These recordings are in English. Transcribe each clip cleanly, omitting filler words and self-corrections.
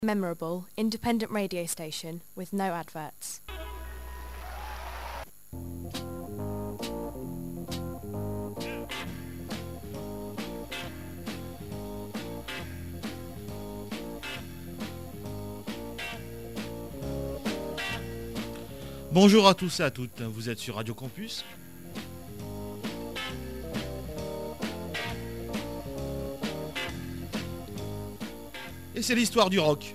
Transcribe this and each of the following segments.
memorable, independent radio station with no adverts. Bonjour à tous et à toutes, vous êtes sur Radio Campus. Et c'est l'histoire du rock.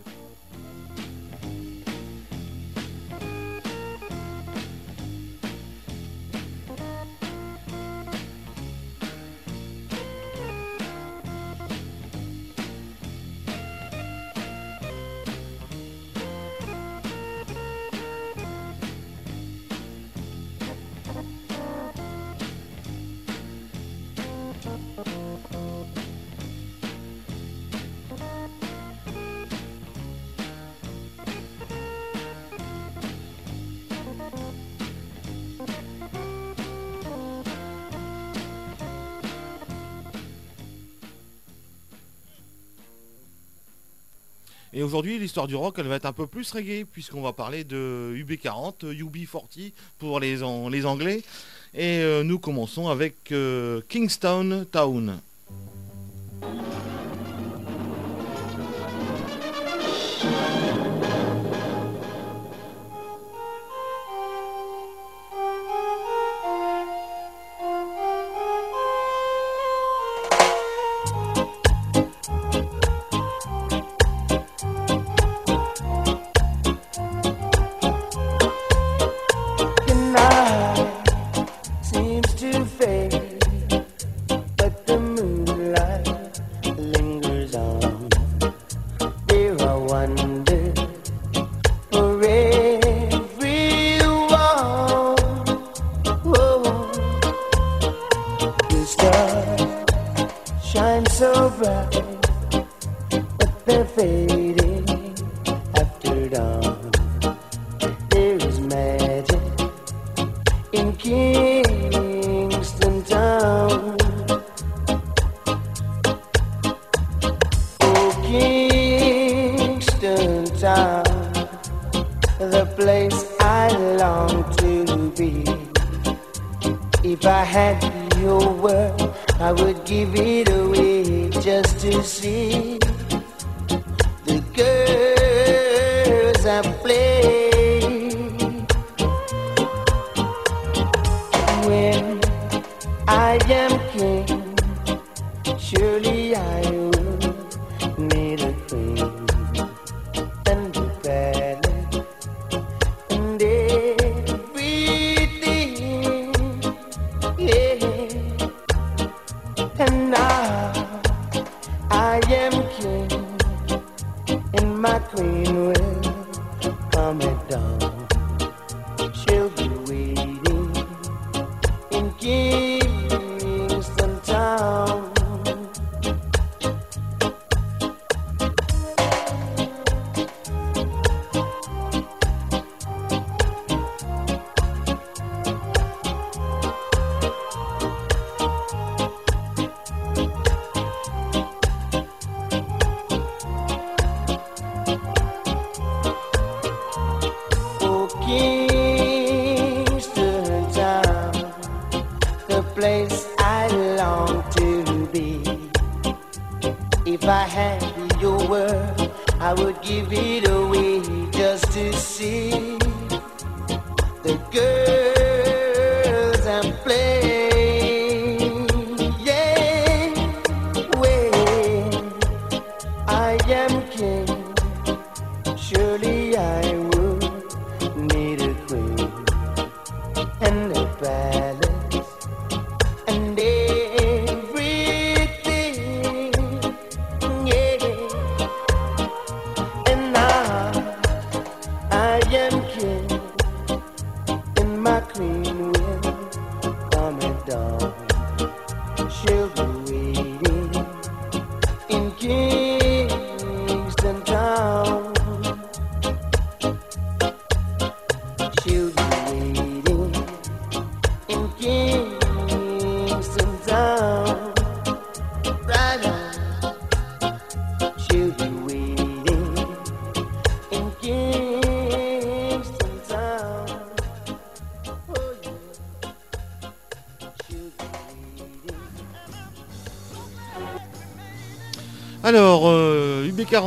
Et aujourd'hui, l'histoire du rock, elle va être un peu plus reggae, puisqu'on va parler de UB40, UB40 pour les Anglais. Et nous commençons avec Kingston Town.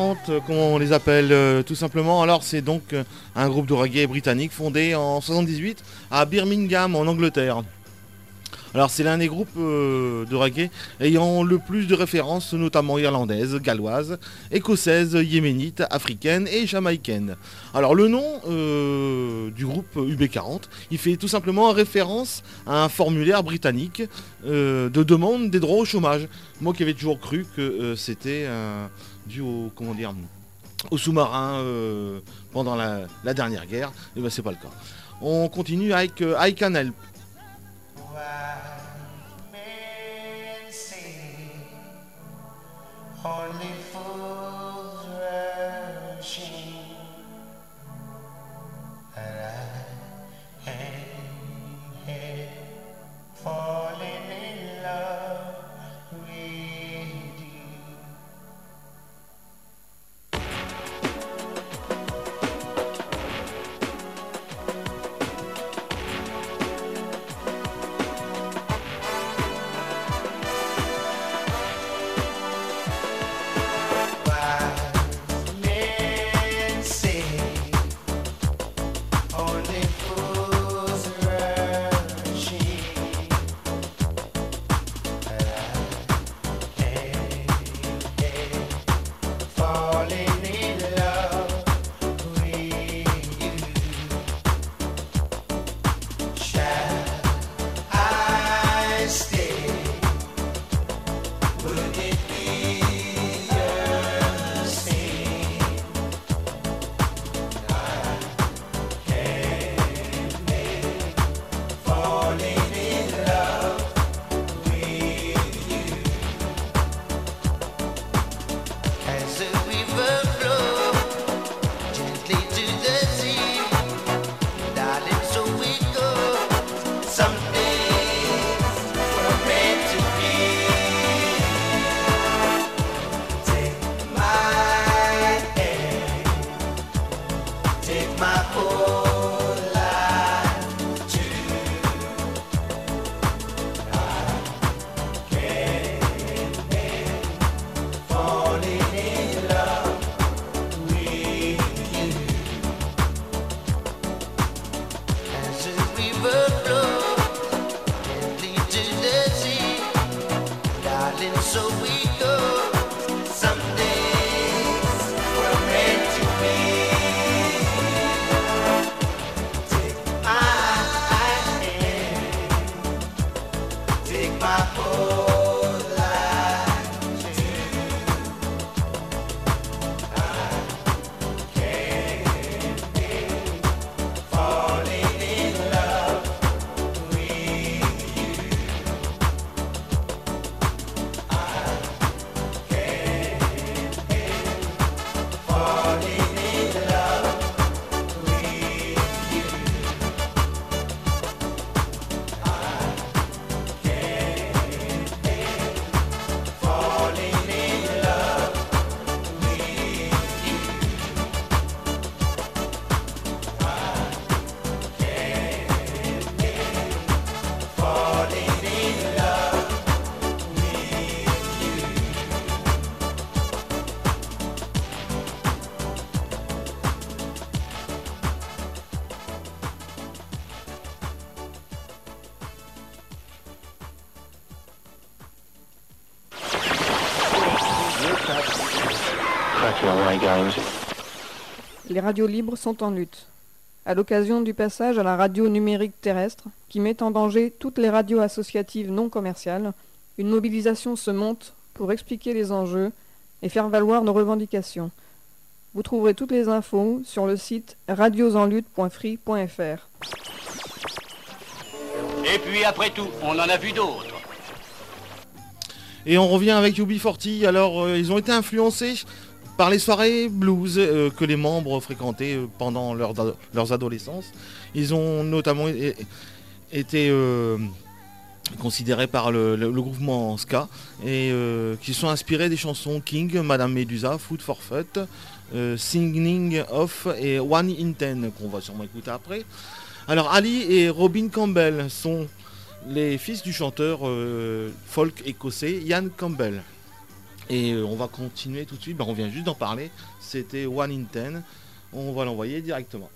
UB40, comment on les appelle tout simplement. Alors c'est donc un groupe de reggae britannique fondé en 78 à Birmingham en Angleterre. Alors c'est l'un des groupes de reggae ayant le plus de références, notamment irlandaises, galloises, écossaises, yéménites, africaines et jamaïcaines. Alors le nom du groupe UB40, il fait tout simplement référence à un formulaire britannique de demande des droits au chômage. Moi qui avais toujours cru que c'était dû au, comment dire, aux sous-marins pendant la dernière guerre, et ben c'est pas le cas. On continue avec I Can Help. Only fools rushing, and I ain't here falling in love with you. Les radios libres sont en lutte. À l'occasion du passage à la radio numérique terrestre, qui met en danger toutes les radios associatives non commerciales, une mobilisation se monte pour expliquer les enjeux et faire valoir nos revendications. Vous trouverez toutes les infos sur le site radiosenlutte.free.fr. Et puis après tout, on en a vu d'autres. Et on revient avec UB40. Alors ils ont été influencés par les soirées blues que les membres fréquentaient pendant leurs adolescences. Ils ont notamment été considérés par le mouvement ska et qui sont inspirés des chansons King, Madame Medusa, Food for Fut, Singing Off et One in Ten qu'on va sûrement écouter après. Alors Ali et Robin Campbell sont les fils du chanteur folk écossais Ian Campbell. Et on va continuer tout de suite, on vient juste d'en parler, c'était One in Ten, on va l'envoyer directement.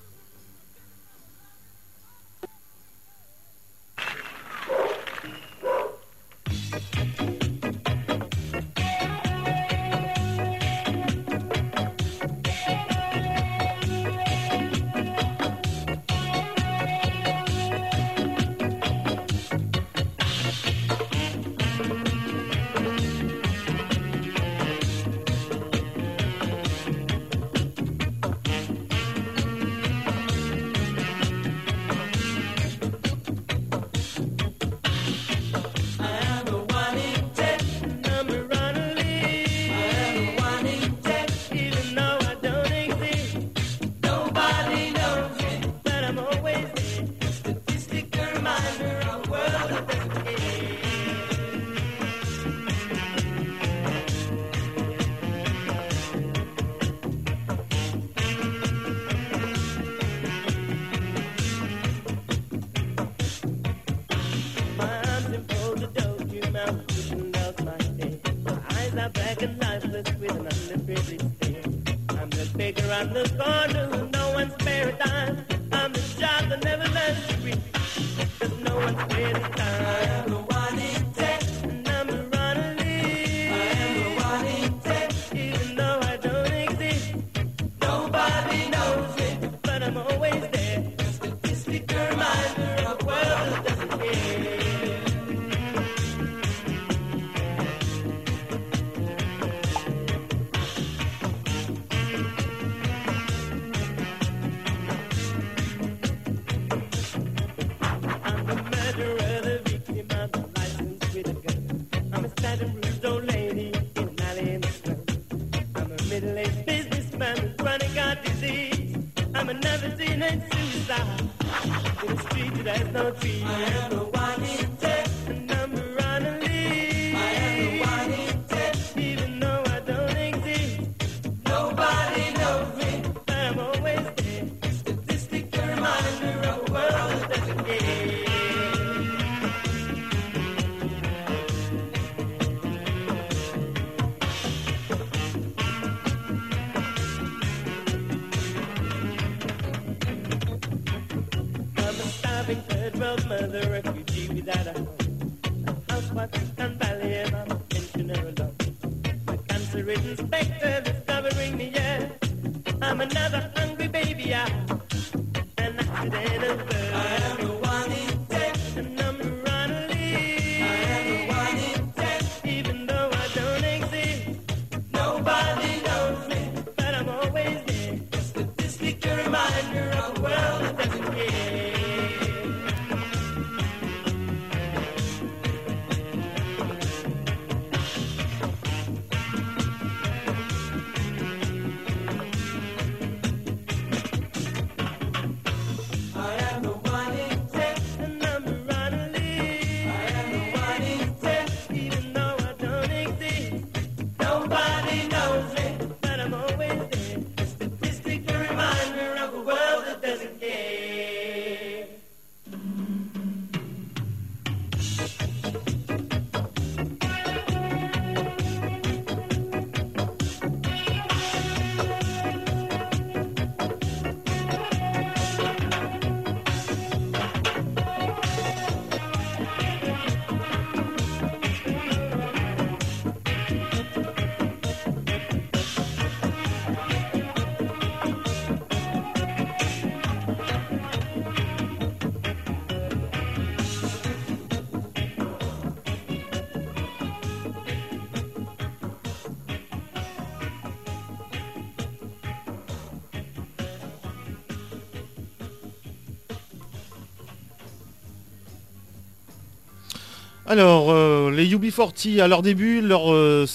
Alors, les UB40, à leur début, leur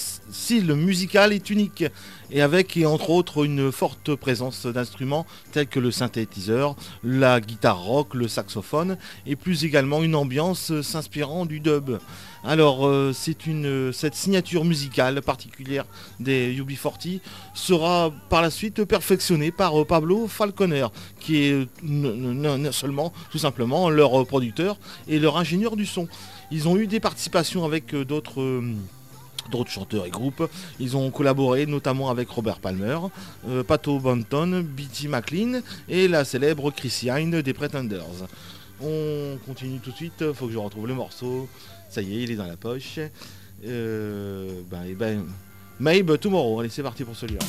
style musical est unique, et avec, entre autres, une forte présence d'instruments tels que le synthétiseur, la guitare rock, le saxophone, et plus également une ambiance s'inspirant du dub. Alors, cette signature musicale particulière des UB40 sera par la suite perfectionnée par Pablo Falconer, qui est seulement, tout simplement, leur producteur et leur ingénieur du son. Ils ont eu des participations avec d'autres d'autres chanteurs et groupes. Ils ont collaboré notamment avec Robert Palmer, Pato Banton, B.T. McLean et la célèbre Chrissy Hynde des Pretenders. On continue tout de suite, faut que je retrouve le morceau. Ça y est, il est dans la poche. Maybe Tomorrow, allez c'est parti pour celui-là.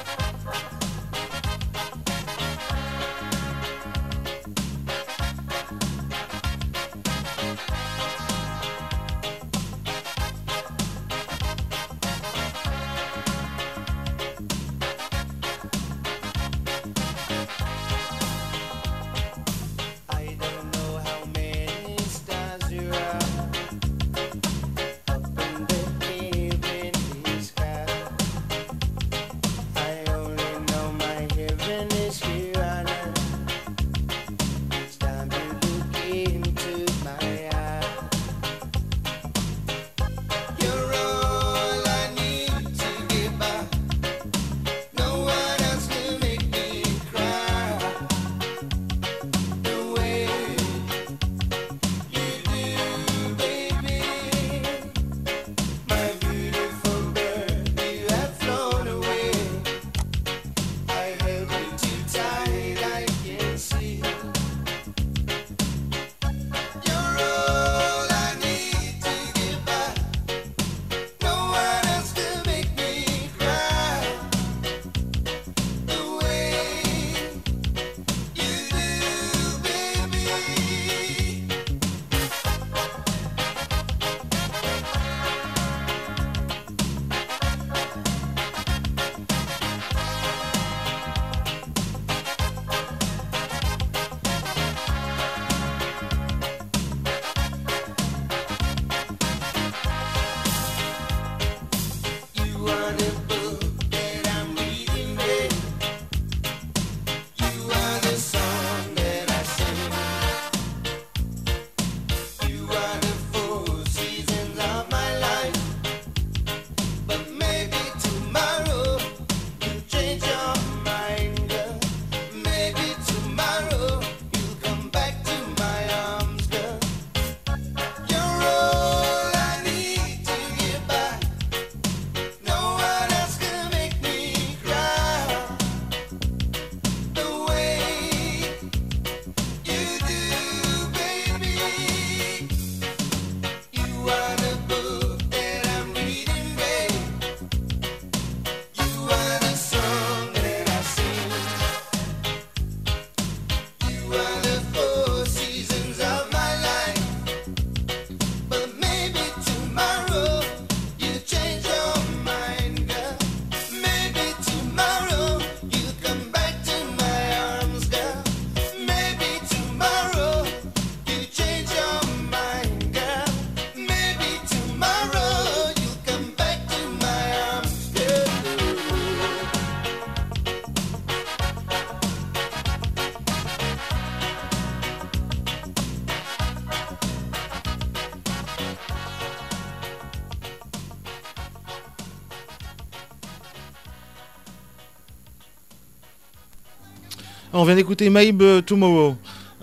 On vient d'écouter Maybe Tomorrow.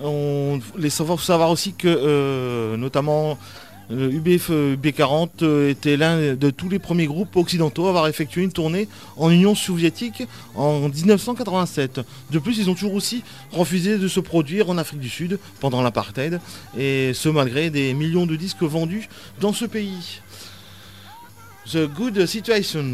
Il faut savoir aussi que notamment UB40 était l'un de tous les premiers groupes occidentaux à avoir effectué une tournée en Union soviétique en 1987. De plus, ils ont toujours aussi refusé de se produire en Afrique du Sud pendant l'apartheid, et ce malgré des millions de disques vendus dans ce pays. The Good Situation.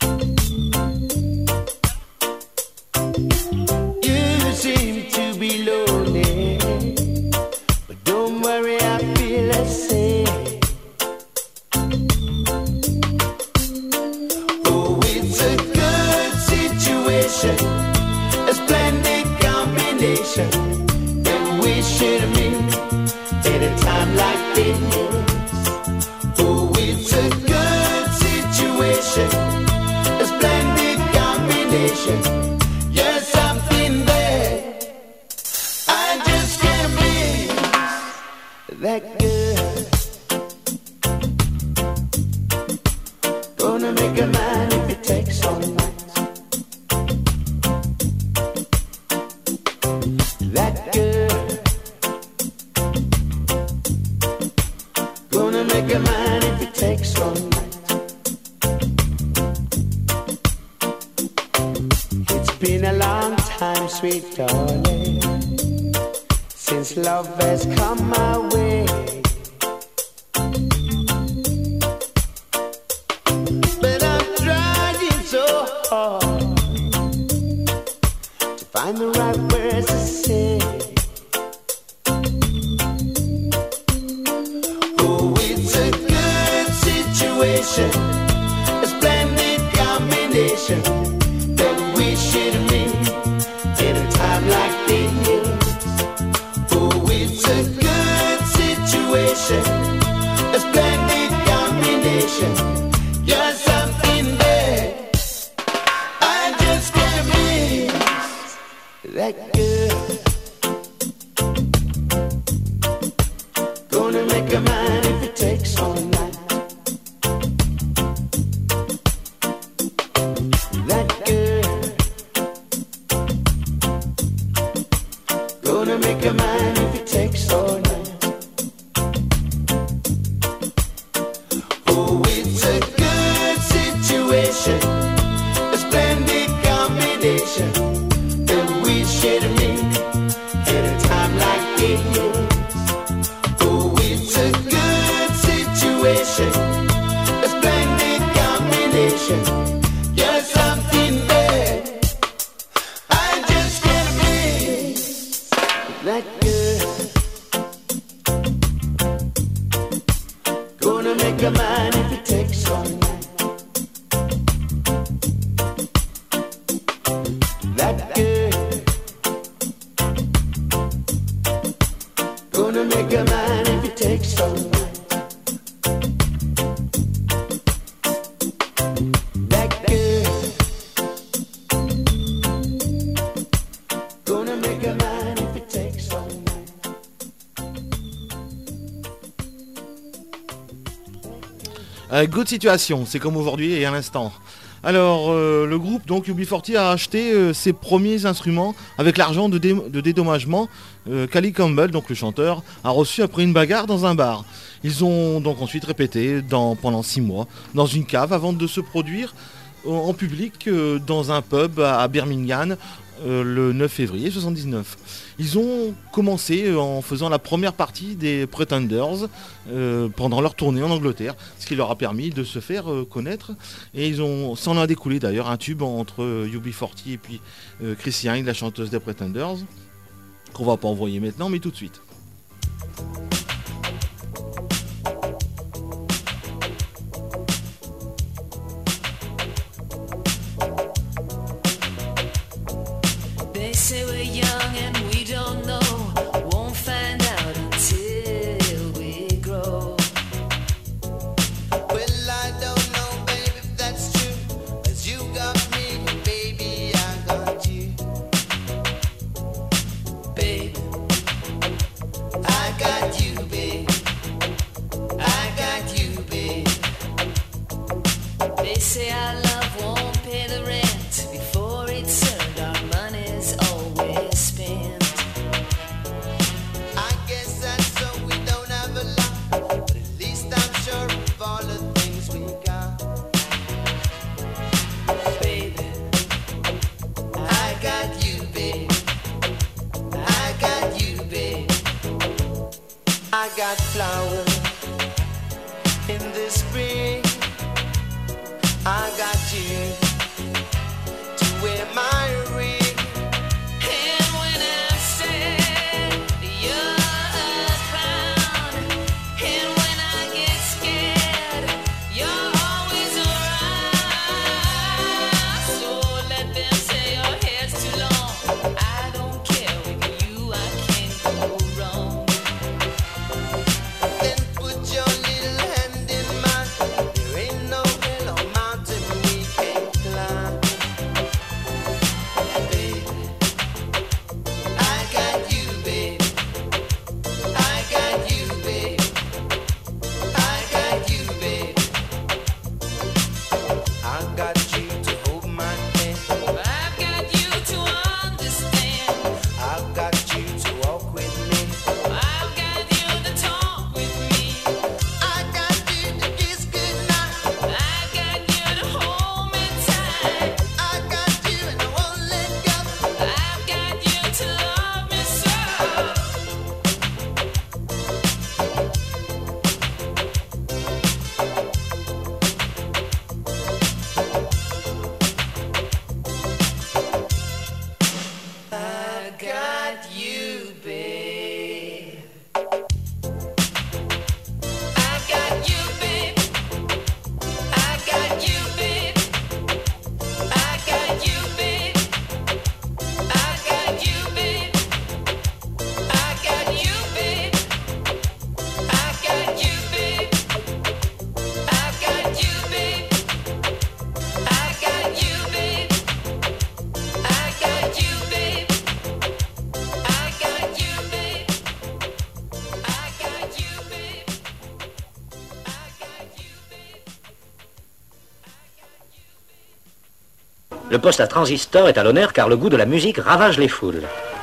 Be combination that we should meet at a time like this. Oh, it's a good situation, a splendid combination. There's something there I just can't believe. That girl gonna make a man if it takes all night. That girl gonna make a man if it takes all night. It's been a long time, sweet darling, since love has come my way. But I'm trying so hard to find the right words to say. Oh, it's a good situation, a splendid combination that we should meet in a time like this. Oh, it's a good situation, a splendid combination. You're something there I just can't miss. That girl gonna make a man if it takes all night. That girl gonna make a man if it takes all night. Oh, it's a good situation, a splendid combination that we should meet at a time like this. Oh, it's a good situation, a splendid combination. You're something there I just can't miss. That girl gonna make a man if it takes all night. That girl gonna make a man if it takes all night. That girl gonna make a man if it takes all night. Good Situation, c'est comme aujourd'hui et à l'instant. Alors, le groupe, donc UB40, a acheté ses premiers instruments avec l'argent de dédommagement qu'Ali Campbell, donc le chanteur, a reçu après une bagarre dans un bar. Ils ont donc ensuite répété pendant 6 mois dans une cave avant de se produire en public dans un pub à Birmingham le 9 février 1979. Ils ont commencé en faisant la première partie des Pretenders pendant leur tournée en Angleterre, ce qui leur a permis de se faire connaître. Et ça en a découlé d'ailleurs un tube entre UB40 et puis Chrissy Hynde, la chanteuse des Pretenders, qu'on va pas envoyer maintenant, mais tout de suite. They say we're young and we don't know. Won't find out until we grow. Well, I don't know, baby, if that's true. 'Cause you got me, baby, I got you. Babe, I got you, babe. I got you, babe. they say our love won't pay the rent. Before it's earned, our money's always spent. I guess that's so we don't have a lot. But at least I'm sure of all the things we got. Baby, I got you, babe. I got you, babe. I got flowers in the spring. I got you to wear my ring. and when I'm sad, you're a clown. And when I get scared, you're always around. So let them say your hair's too long. I don't care, we Le poste à transistor est à l'honneur car le goût de la musique ravage les foules.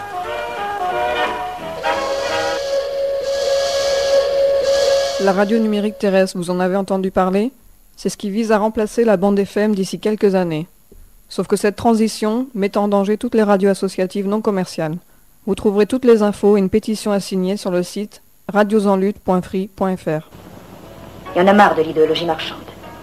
La radio numérique terrestre, vous en avez entendu parler? C'est ce qui vise à remplacer la bande FM d'ici quelques années. Sauf que cette transition met en danger toutes les radios associatives non commerciales. Vous trouverez toutes les infos et une pétition à signer sur le site radiosenlutte.free.fr. Il y en a marre de l'idéologie marchande.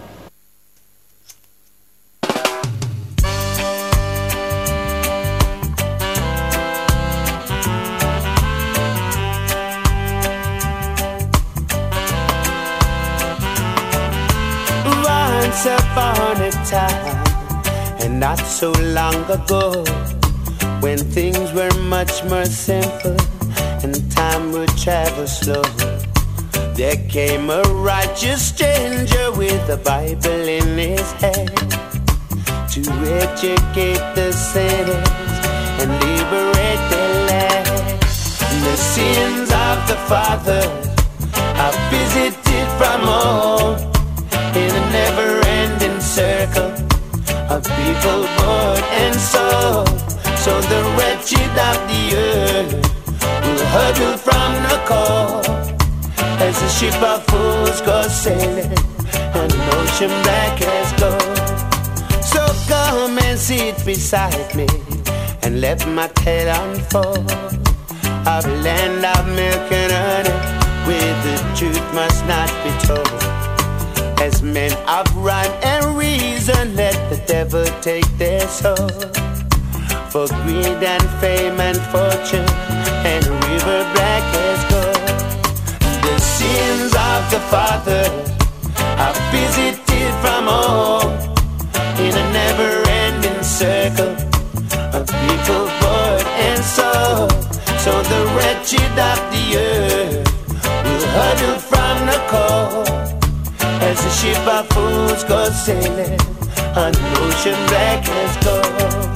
Once upon a time, and not so long ago, when things were much more simple and time would travel slow, there came a righteous stranger with a Bible in his hand to educate the sinners and liberate the land. The sins of the fathers are visited from home in a never-ending circle of people born and sold. So the wretched of the earth will huddle from the cold as the ship of fools goes sailing and the ocean black as gold. So come and sit beside me and let my tale unfold of a land of milk and honey where the truth must not be told. As men of rhyme and reason, let the devil take their soul. For greed and fame and fortune and a river black as gold. The sins of the fathers are visited from home in a never-ending circle of people born and sold. So the wretched of the earth will huddle from the cold as the ship of fools goes sailing on the ocean black as gold.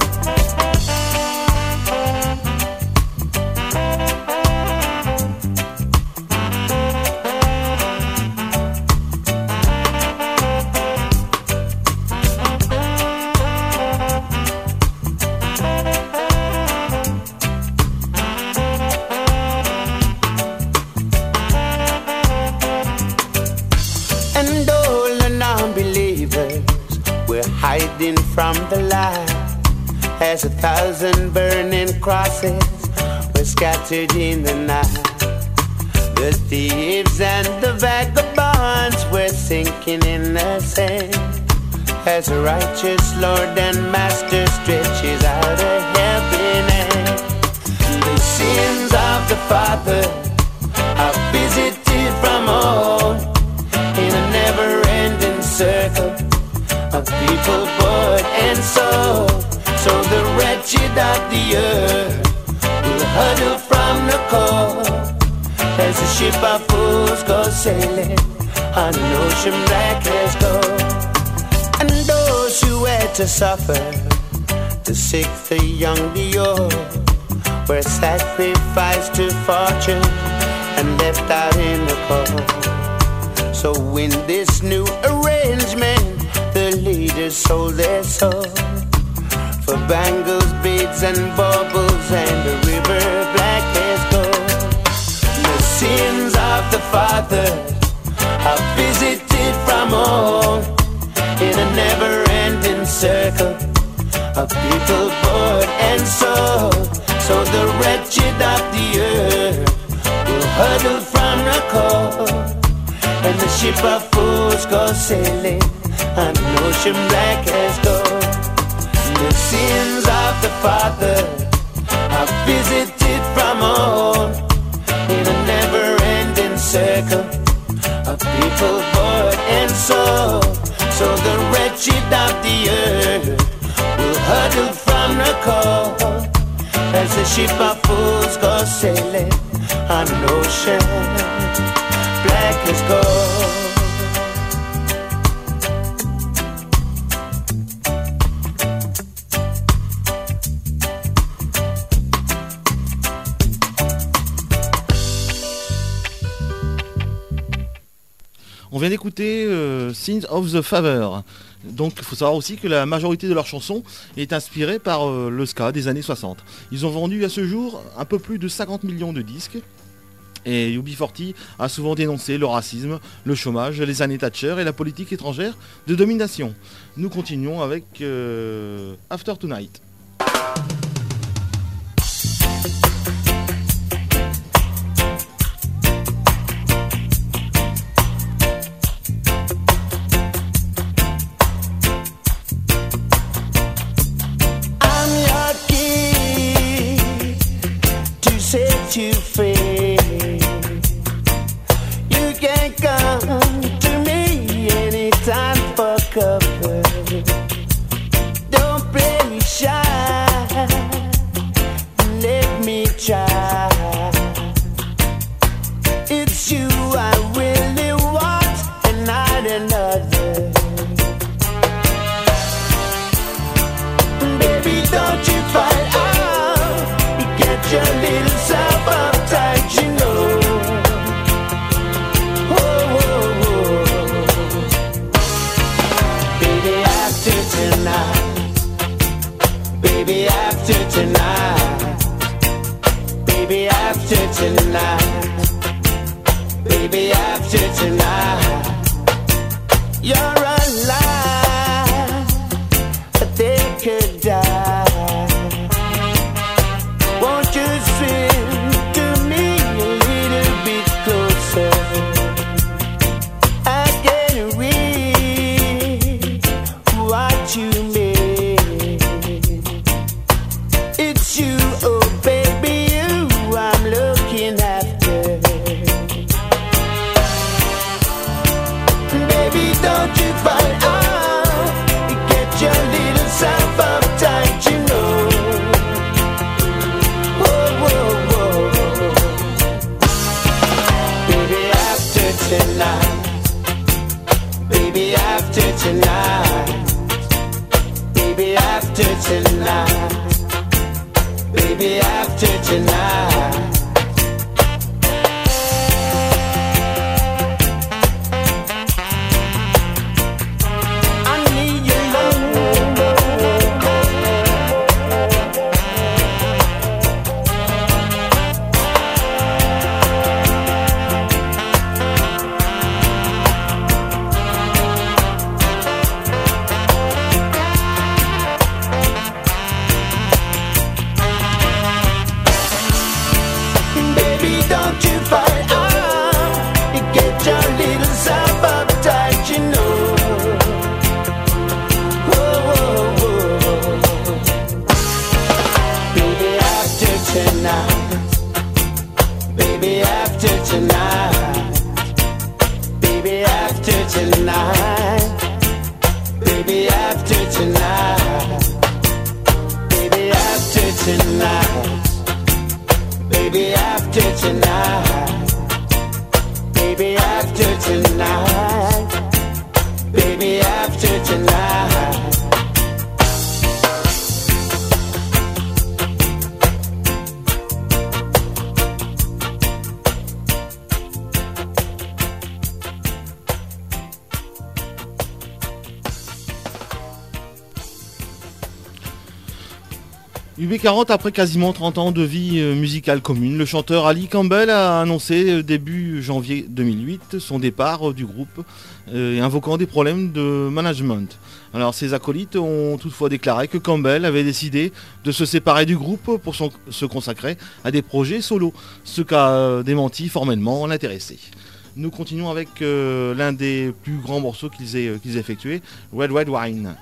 Hiding from the light as 1,000 burning crosses were scattered in the night. The thieves and the vagabonds were sinking in the sand as a righteous Lord and Master stretches out a helping hand. The sins of the Father are visited from home in a never-ending circle of people born and sold. So the wretched of the earth will huddle from the cold as the ship of fools goes sailing on an ocean black as gold. And those who had to suffer, the sick, the young, the old, were sacrificed to fortune and left out in the cold. So in this new arrangement, the leaders sold their soul for bangles, beads and baubles and the river black as gold. The sins of the fathers are visited from home in a never-ending circle of people born and sold. So the wretched of the earth will huddle from the cold and the ship of fools goes sailing on an ocean black as gold. The sins of the Father are visited from home in a never-ending circle of people born and sold. So the wretched of the earth will huddle from the cold as the ship of fools goes sailing on an ocean black as gold. On vient d'écouter Sins of the Favor. Donc il faut savoir aussi que la majorité de leurs chansons est inspirée par le ska des années 60. Ils ont vendu à ce jour un peu plus de 50 millions de disques. Et UB40 a souvent dénoncé le racisme, le chômage, les années Thatcher et la politique étrangère de domination. Nous continuons avec After Tonight. You free. You can come to me anytime for cover. Don't play shy. Let me try. It's you I really want and not another. Baby, don't you fight out. Get your little self. Baby, after tonight, baby, after tonight, baby, after tonight, you're alive, but they could die. Won't you swim to me a little bit closer? I can read what you mean. You, oh baby, you, I'm looking after. Baby, don't you fight out. Get your little self uptight, you know. Whoa, whoa, whoa. Baby, after tonight. Baby, after tonight. Baby, after tonight. Baby, after tonight. I need your love. Don't you fight out. You get your little self uptight, you know. Whoa, whoa, whoa. Baby, after tonight. Baby, after tonight. Baby, after tonight. Baby, after tonight. Baby, after tonight. Baby, after tonight. Baby, after tonight. Baby, after tonight. UB40, après quasiment 30 ans de vie musicale commune, le chanteur Ali Campbell a annoncé début janvier 2008 son départ du groupe, invoquant des problèmes de management. Alors ses acolytes ont toutefois déclaré que Campbell avait décidé de se séparer du groupe pour se consacrer à des projets solo, ce qu'a démenti formellement l'intéressé. Nous continuons avec l'un des plus grands morceaux qu'ils aient effectué, Red Red Wine.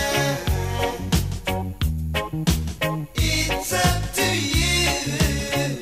It's up to you.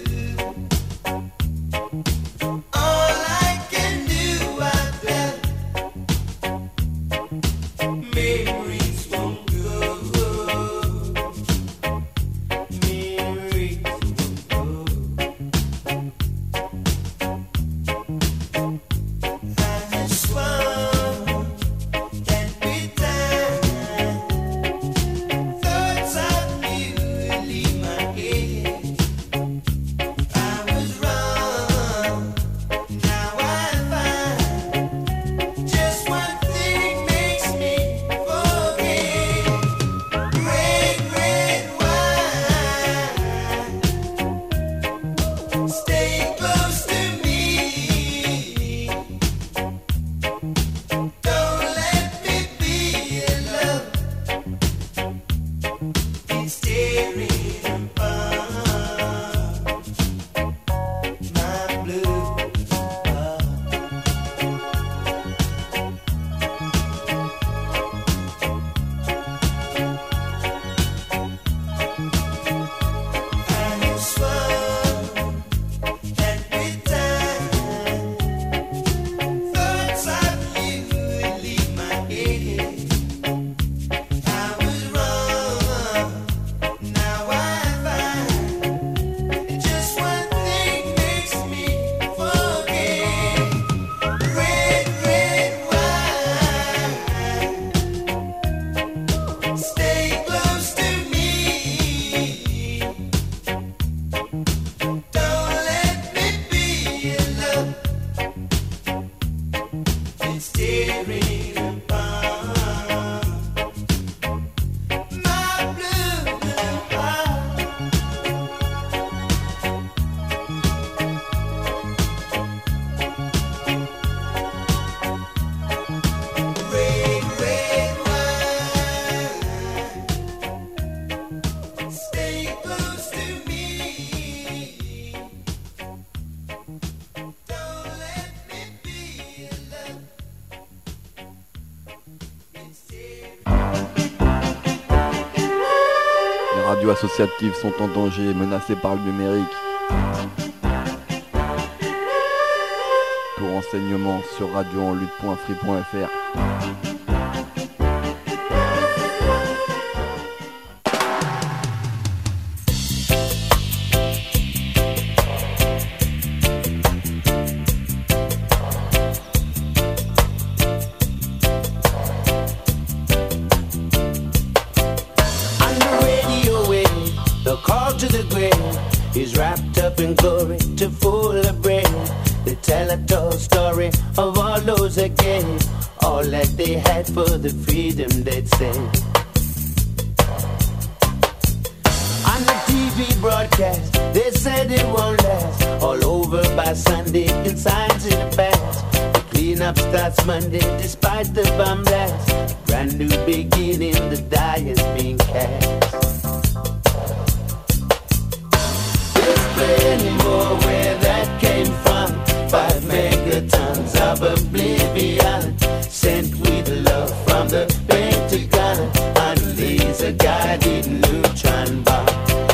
radios associatives sont en danger et menacées par le numérique. Pour renseignements sur radioenlutte.free.fr. Is wrapped up in glory to full of bread. They tell a tall story of all those again, all that they had for the freedom they'd say. On the TV broadcast, they said it won't last. All over by Sunday, and signs in the past. The cleanup starts Monday despite the bomb blast. Brand new beginning, the die is being cast. Anymore where that came from. 5 megatons of oblivion sent with love from the Pentagon. Unleash a guided neutron bomb.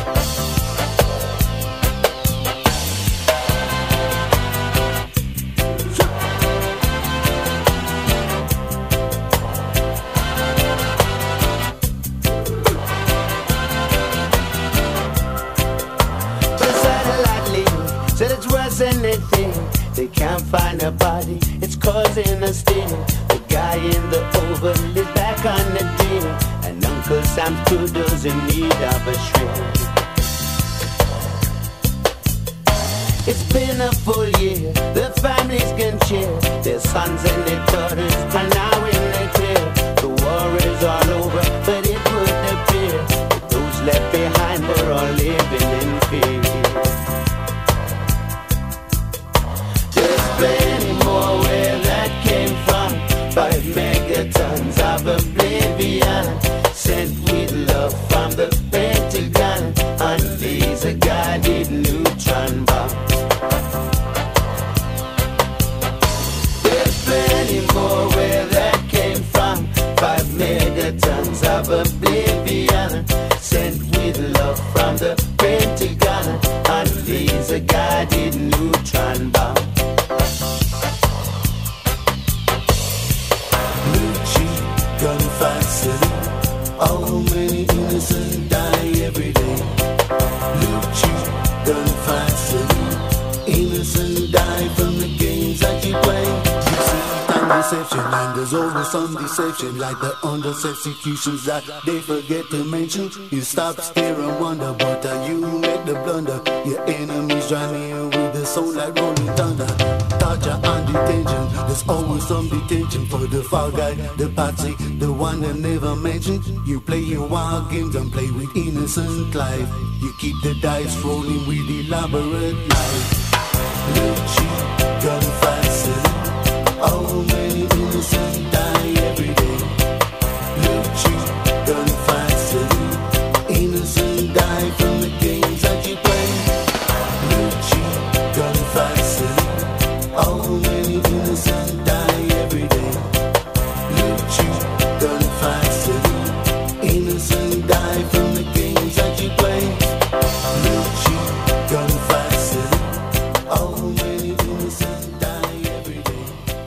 Anything, they can't find a body, it's causing a sting. The guy in the oval is back on the deal, and Uncle Sam's kudos in need of a shrink. It's been a full year, the families can cheer. Their sons and their daughters are now in the clear. The war is all over, but it would appear that those left behind were all living in fear. Anymore where that came from. 5 megatons of oblivion sent with love from the Pentagon. Unleash a guided neutron bomb. There's plenty more where that came from. 5 megatons of oblivion sent with love from the Pentagon. Unleash a guided neutron bomb. Gunfight city, how many innocents die every day? Lucci, gunfight city, innocents die from the games that you play. You see, time deception, and there's always some deception, like the unjust executions that they forget to mention. You stop, stare and wonder, but you make the blunder. Your enemies run here with the soul like rolling thunder. Torture and detention, there's always some detention for the fall guy, the patsy, the one that never mentioned. You play your wild games and play with innocent life. You keep the dice rolling with elaborate life. Lucci, gunfight city, how many innocents die every day? Lucci, gunfight city, innocents die from the games that you play. Lucci, gunfight city, how many innocents die every day? Lucci, gunfight city, innocents die from the games that you play. Lucci, gunfight city, how many innocents die every day?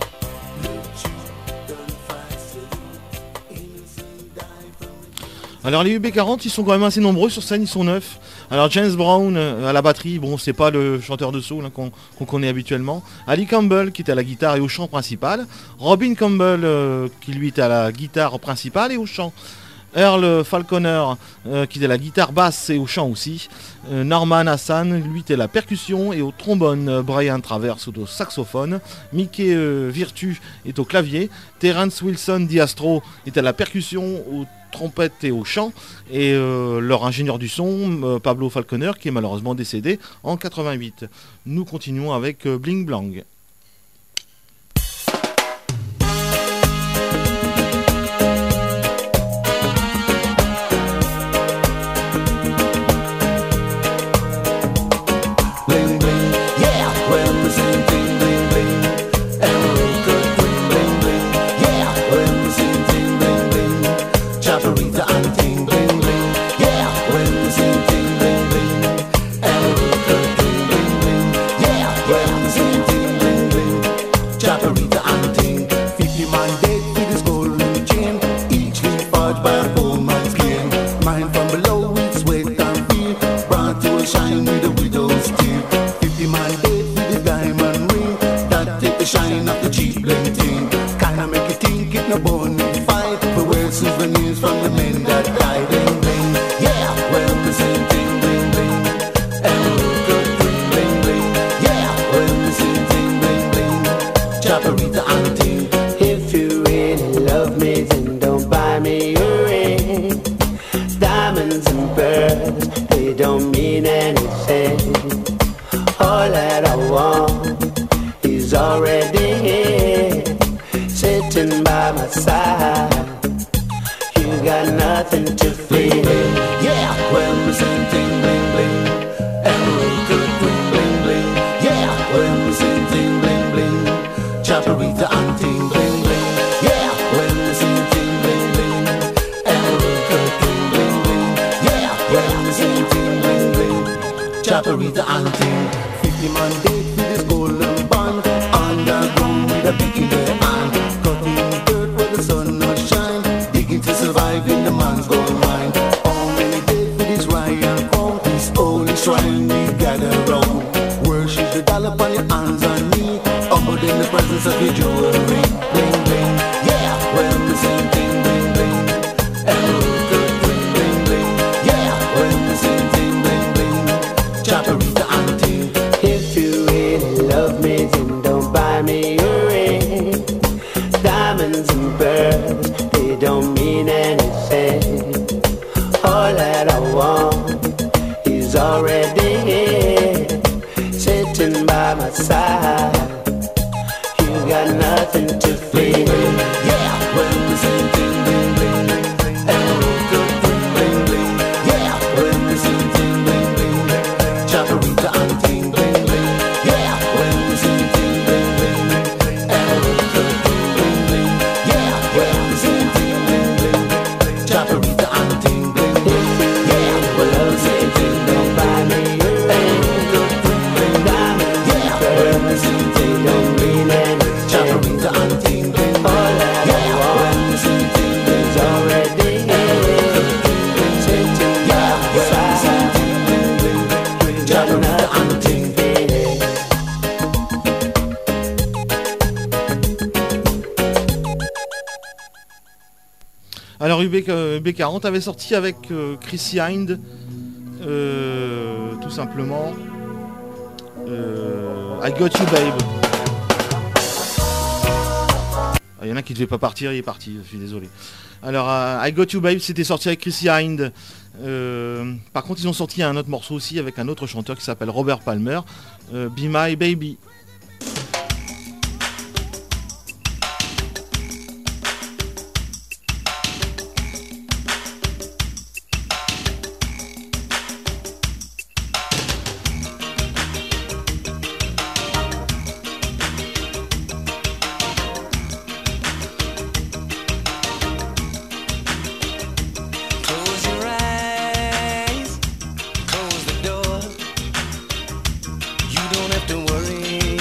Lucci, gunfight city, innocents die from the games. Alors les UB40 ils sont quand même assez nombreux sur scène, ils sont 9. Alors James Brown à la batterie, bon c'est pas le chanteur de soul hein, qu'on connaît habituellement. Ali Campbell qui était à la guitare et au chant principal. Robin Campbell qui lui était à la guitare principale et au chant. Earl Falconer qui était à la guitare basse et au chant aussi. Norman Hassan lui était à la percussion et au trombone. Brian Travers au saxophone. Mickey Virtue est au clavier. Terence Wilson Diastro est à la percussion, au trompette et au chant, et leur ingénieur du son, Pablo Falconer, qui est malheureusement décédé en 88. Nous continuons avec Bling Blang. Chaparita and ting bling bling, yeah. When we no bone in fight. We wear souvenirs from the men that died. Bling bling, yeah. Well, we sing ting bling bling, and we good bling bling bling, yeah. Well, we sing ting bling bling, Chaparita and ting. If you really love me, then don't buy me a ring. Diamonds and pearls, they don't mean anything. All that I want is already here, sitting by my side. You got nothing to fear. Yeah, well, we sing ting bling bling, and we good bling bling bling, yeah. Well, we sing ting bling bling, Chaparita and ting bling bling, yeah. Well, we sing ting bling bling, and we good bling bling bling, yeah. Well, we sing ting bling bling, Chaparita and ting. 50 man date with this golden band, underground with a pick in their hand, cutting dirt where the sun not shine, digging to survive in the man's gold mine. How many days with this royal crown, this holy shrine we gather round, worship the dollar on your hands and knee, humbled in the presence of your jewelry. Bling bling, yeah. Well, we sing ting bling bling, and we good bling bling bling, yeah. Well, we sing ting bling bling, Chaparita and ting. If you really love me, then don't buy me a ring. Diamonds and pearls, they don't mean anything. All that I want is already here, sitting by my side. You got nothing to fear. Yeah, well, we sing ting bling bling, and we good bling bling bling, yeah. Well, we sing ting bling bling, Chaparita and ting bling bling, yeah. Well, we sing ting bling bling, and we good bling bling bling, yeah. Well, we sing ting bling bling, Chaparita and ting bling bling, yeah. Well, we sing ting Don't buy me a ring. good bling bling, Diamonds and yeah. Well, we pearls, sing they ting don't bling mean bling, anything. Chaparita and ting bling All bling, that yeah. I Well, want we sing ting bling is bling. already here, sitting by my side. You got nothing to fear. Alors UB40 avait sorti avec Chrissy Hind, tout simplement I Got You Babe. Il y en a qui ne devait pas partir, il est parti, je suis désolé. Alors I Got You Babe, c'était sorti avec Chrissy Hind. Par contre ils ont sorti un autre morceau aussi avec un autre chanteur qui s'appelle Robert Palmer, Be My Baby. Close your eyes, close the door. You don't have to worry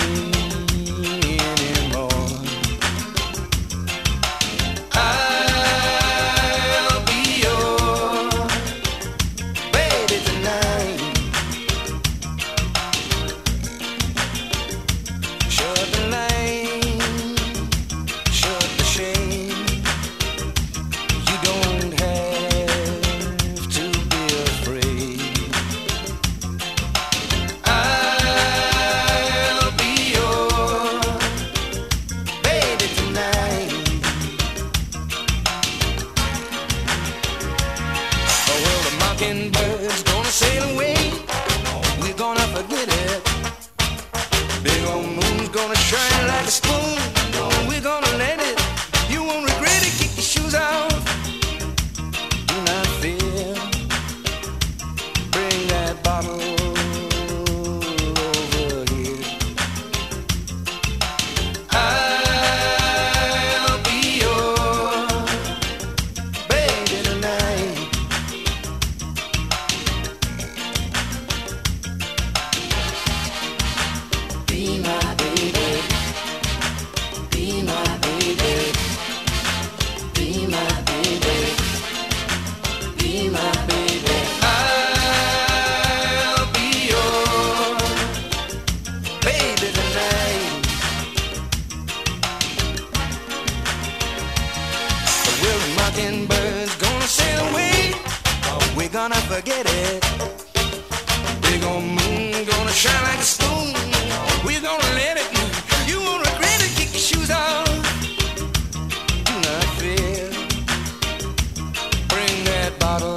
Mockingbird's gonna sail away, or we're gonna forget it. Big old moon gonna shine like a stone, we're gonna let it. You won't regret it, kick your shoes off. Do not fear. Bring that bottle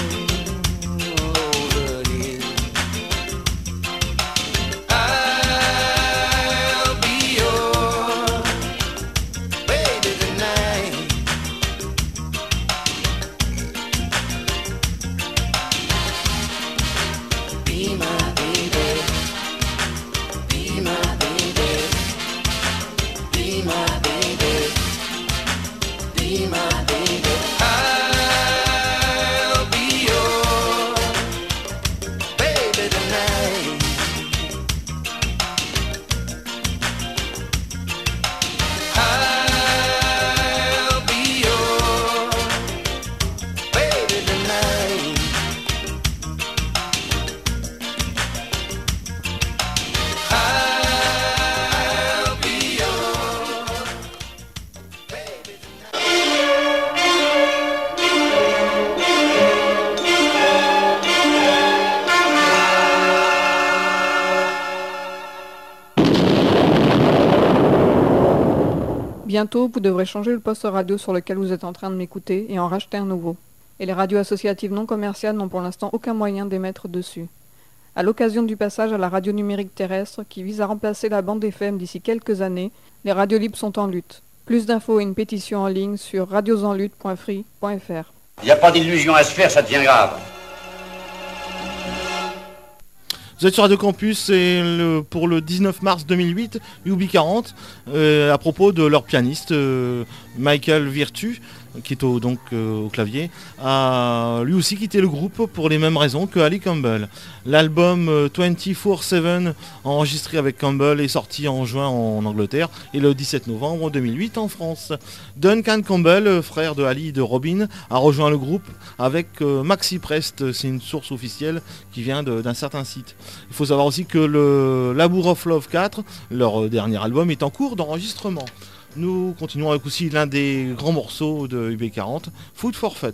over here. I'll be your baby tonight. Be my baby. Be my baby. Be my baby. Be my baby. I'll be your baby tonight. I'll be your baby tonight. I'll be your baby Bientôt, vous devrez changer le poste radio sur lequel vous êtes en train de m'écouter et en racheter un nouveau. Et les radios associatives non commerciales n'ont pour l'instant aucun moyen d'émettre dessus. À l'occasion du passage à la radio numérique terrestre qui vise à remplacer la bande FM d'ici quelques années, les radios libres sont en lutte. Plus d'infos et une pétition en ligne sur radiosenlutte.free.fr. Il n'y a pas d'illusion à se faire, ça devient grave. Vous êtes sur Radio Campus et pour le 19 mars 2008, UB40, à propos de leur pianiste Michael Virtu, qui est au clavier, a lui aussi quitté le groupe pour les mêmes raisons que Ali Campbell. L'album 24/7 enregistré avec Campbell est sorti en juin en Angleterre et le 17 novembre 2008 en France. Duncan Campbell, frère de Ali et de Robin, a rejoint le groupe avec Maxi Prest, c'est une source officielle qui vient d'un certain site. Il faut savoir aussi que le Labour of Love 4, leur dernier album, est en cours d'enregistrement. Nous continuons avec aussi l'un des grands morceaux de UB40, Food for Fête.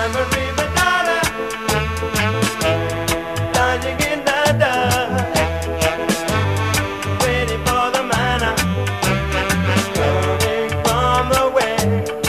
I'm a river daughter, dodging in the dark, waiting for the manna coming from the west.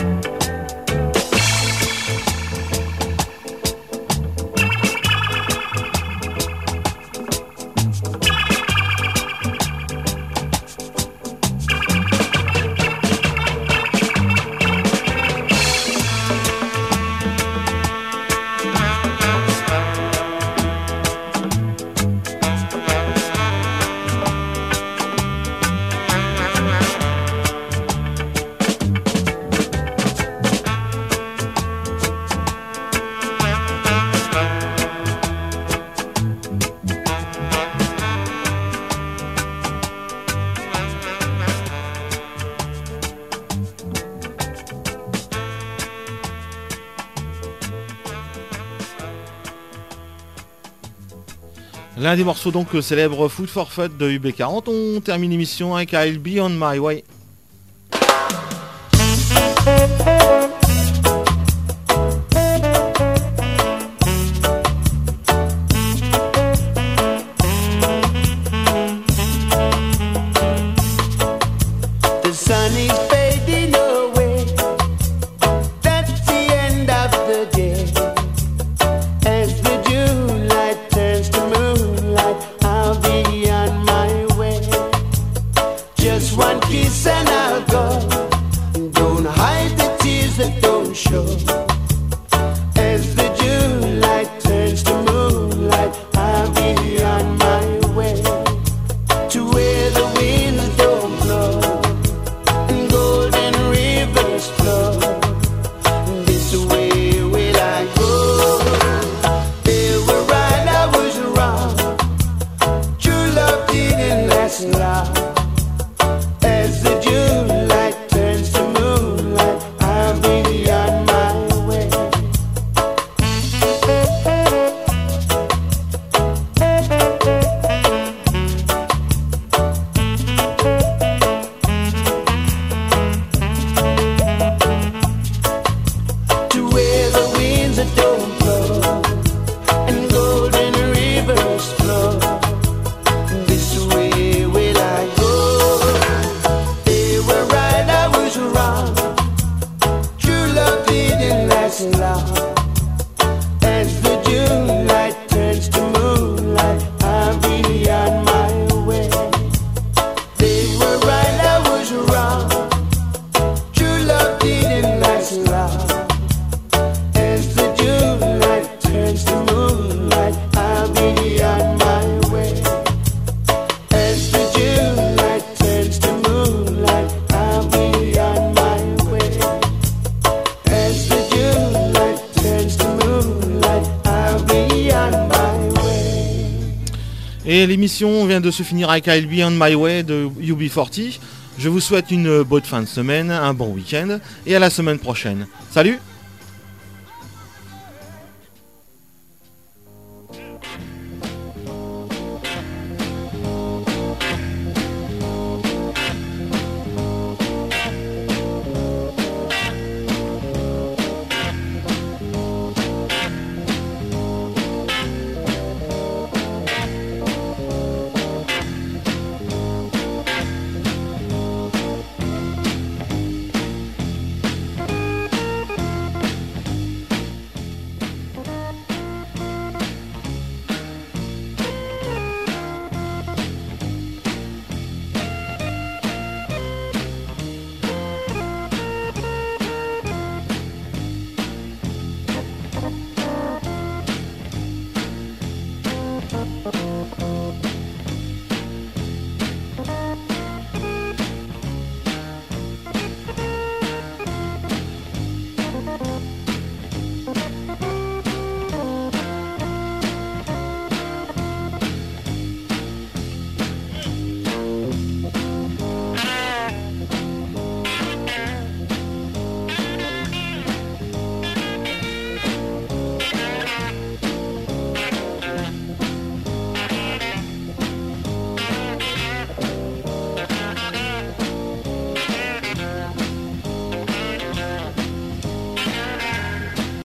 L'un des morceaux donc célèbre Food for Fun de UB40. On termine l'émission avec I'll Be On My Way. The sun is fading away. That's the end of the day. As the June light turns to moonlight, I'll be on my way. Just one kiss and I'll go. Don't hide the tears that don't show. As the June light turns to moonlight, I'll be on my way. To where the winds don't blow and golden rivers flow. This way will I go. They were right, I was wrong. True love didn't last long. As the June light turns to moonlight, I'll be on my way. To where the winds that don't blow and golden rivers flow. This way will I go. They were right, I was wrong. True love didn't last long. As the June light turns to moonlight, I'll be on my way. They were right, I was wrong. True love didn't last long. As the June light turns to moonlight, I'll be on my way. As the June light turns to moonlight, I'll be on my way. As the June light turns to moonlight, I'll be on my way. Et l'émission vient de se finir avec I'll Be On My Way de UB40. Je vous souhaite une bonne fin de semaine, un bon week-end et à la semaine prochaine. Salut!